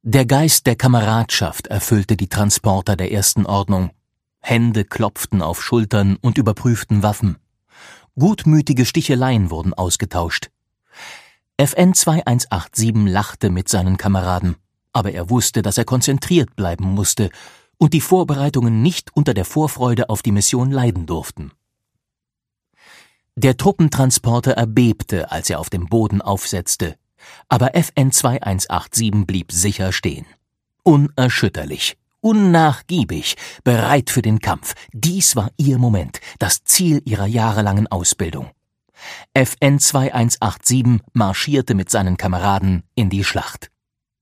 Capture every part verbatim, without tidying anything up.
Der Geist der Kameradschaft erfüllte die Transporter der Ersten Ordnung. Hände klopften auf Schultern und überprüften Waffen. Gutmütige Sticheleien wurden ausgetauscht. F N zweitausendeinhundertsiebenundachtzig lachte mit seinen Kameraden, aber er wusste, dass er konzentriert bleiben musste und die Vorbereitungen nicht unter der Vorfreude auf die Mission leiden durften. Der Truppentransporter erbebte, als er auf dem Boden aufsetzte, aber F N zweitausendeinhundertsiebenundachtzig blieb sicher stehen. Unerschütterlich, unnachgiebig, bereit für den Kampf. Dies war ihr Moment, das Ziel ihrer jahrelangen Ausbildung. F N zweitausendeinhundertsiebenundachtzig marschierte mit seinen Kameraden in die Schlacht.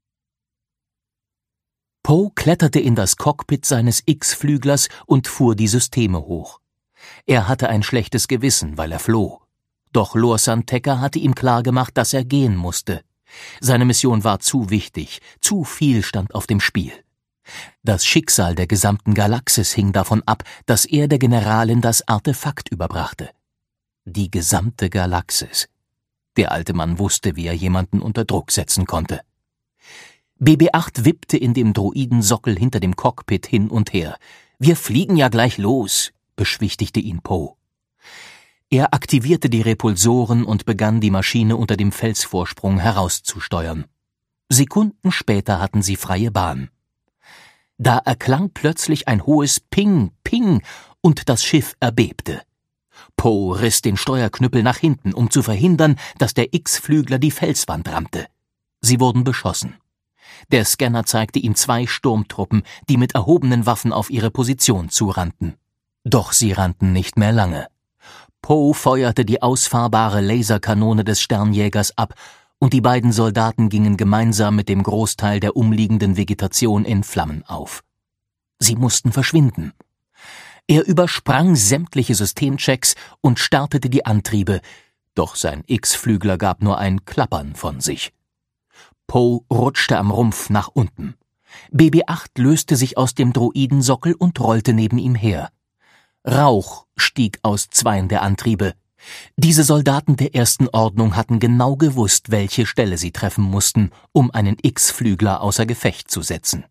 Poe kletterte in das Cockpit seines X-Flüglers und fuhr die Systeme hoch. Er hatte ein schlechtes Gewissen, weil er floh. Doch Lorsan Tekka hatte ihm klargemacht, dass er gehen musste. Seine Mission war zu wichtig, zu viel stand auf dem Spiel. Das Schicksal der gesamten Galaxis hing davon ab, dass er der Generalin das Artefakt überbrachte. Die gesamte Galaxis. Der alte Mann wusste, wie er jemanden unter Druck setzen konnte. B B acht wippte in dem Droidensockel hinter dem Cockpit hin und her. »Wir fliegen ja gleich los«, beschwichtigte ihn Poe. Er aktivierte die Repulsoren und begann, die Maschine unter dem Felsvorsprung herauszusteuern. Sekunden später hatten sie freie Bahn. Da erklang plötzlich ein hohes Ping, Ping und das Schiff erbebte. Poe riss den Steuerknüppel nach hinten, um zu verhindern, dass der X-Flügler die Felswand rammte. Sie wurden beschossen. Der Scanner zeigte ihm zwei Sturmtruppen, die mit erhobenen Waffen auf ihre Position zurannten. Doch sie rannten nicht mehr lange. Poe feuerte die ausfahrbare Laserkanone des Sternjägers ab, und die beiden Soldaten gingen gemeinsam mit dem Großteil der umliegenden Vegetation in Flammen auf. Sie mussten verschwinden. Er übersprang sämtliche Systemchecks und startete die Antriebe, doch sein X-Flügler gab nur ein Klappern von sich. Poe rutschte am Rumpf nach unten. B B acht löste sich aus dem Droidensockel und rollte neben ihm her. Rauch stieg aus zweien der Antriebe. Diese Soldaten der Ersten Ordnung hatten genau gewusst, welche Stelle sie treffen mussten, um einen X-Flügler außer Gefecht zu setzen.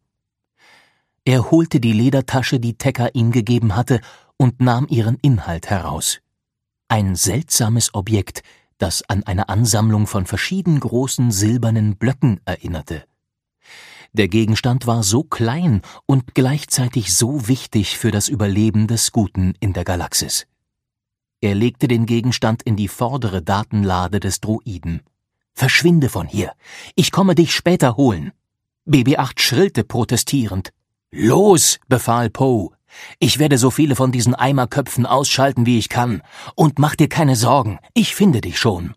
Er holte die Ledertasche, die Tekka ihm gegeben hatte, und nahm ihren Inhalt heraus. Ein seltsames Objekt, das an eine Ansammlung von verschieden großen silbernen Blöcken erinnerte. Der Gegenstand war so klein und gleichzeitig so wichtig für das Überleben des Guten in der Galaxis. Er legte den Gegenstand in die vordere Datenlade des Droiden. »Verschwinde von hier! Ich komme dich später holen!« B B acht schrillte protestierend. »Los«, befahl Poe. »Ich werde so viele von diesen Eimerköpfen ausschalten, wie ich kann. Und mach dir keine Sorgen, ich finde dich schon.«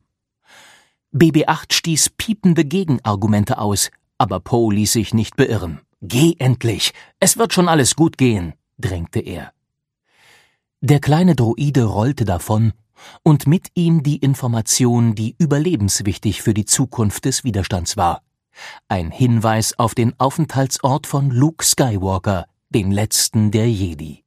B B acht stieß piepende Gegenargumente aus, aber Poe ließ sich nicht beirren. »Geh endlich, es wird schon alles gut gehen«, drängte er. Der kleine Droide rollte davon und mit ihm die Information, die überlebenswichtig für die Zukunft des Widerstands war. Ein Hinweis auf den Aufenthaltsort von Luke Skywalker, den letzten der Jedi.